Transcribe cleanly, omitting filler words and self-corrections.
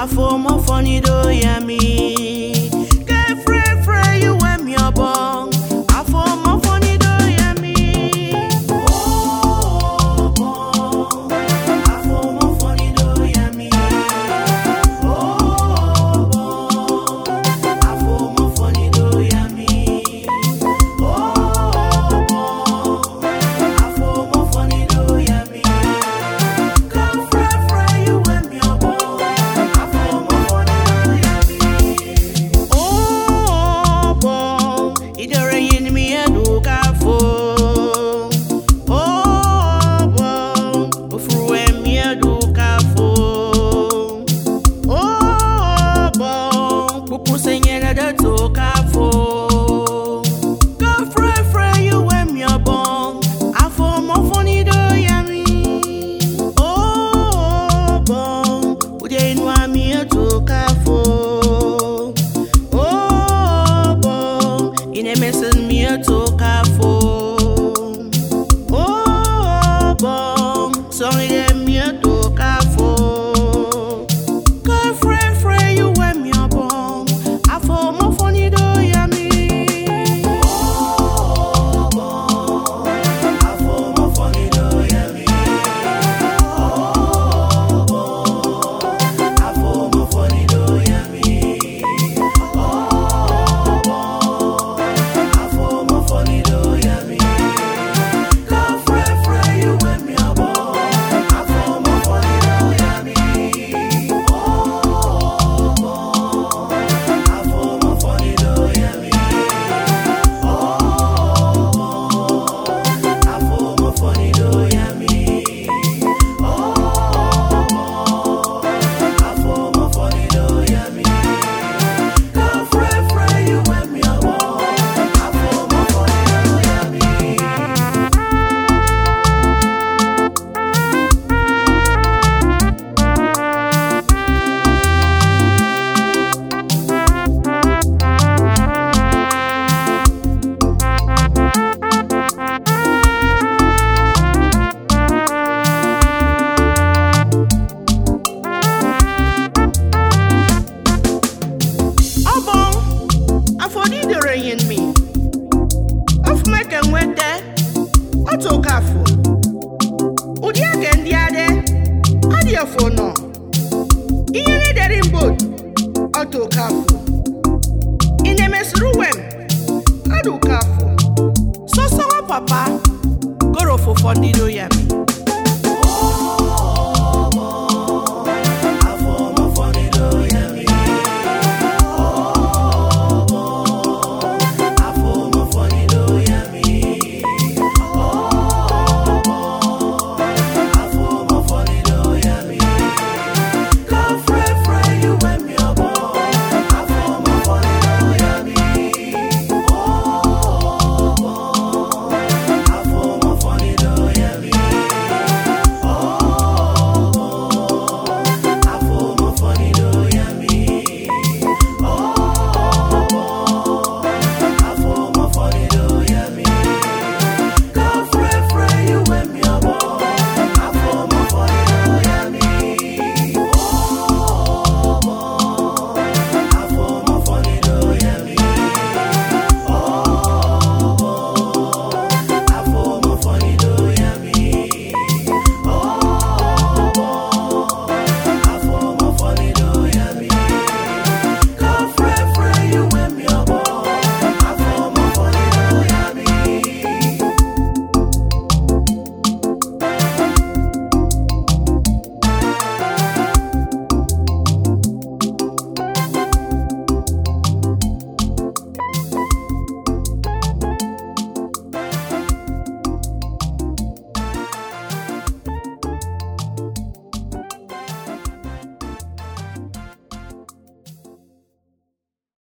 afo mo funny do ya me. Get free you when me a bong. Afo mo funny do ya me. Oh bong. Afo mo funny do ya me. Oh bong. Afo mo funny do ya me. Oh bong. Afo mo funny do ya me. Get free you when me a bong. Afo mo funny do ya me. Oh bong. Idore yin mi edu kafo. Oh bong. Ofruwe mi edu kafo. Oh bong. Pupu senyere de to kafo. Go free you when me a bong. Afo mo funny do ya me. Oh bong. Ude inwa mi edu kafo. Oh bong. Ine mesen mi edu kafo. Oh bong. Sorry dem mi edu kafo. Go free you when me a bong. Afo mo funny do ya me. Oh bong. Afo mo funny do ya me. Oh bong. Afo mo funny do ya me. Oh bong. Afo mo funny do ya me. Go free you when me a bong. Afo mo funny do ya me. Oh bong. Afo mo funny do ya me. Oh bong. Afo mo funny do ya me. Oh bong. Afo mo funny do ya me. Go free you when me a bong. Afo mo funny do ya me. Obong, afodi de rain me. Of make and wet there. Auto kafu. Udi again the other. Adia for no. Iye de rimboat. Auto kafu. In a mess ruem. Adu kafu. So papa. Goro for funny do ya me.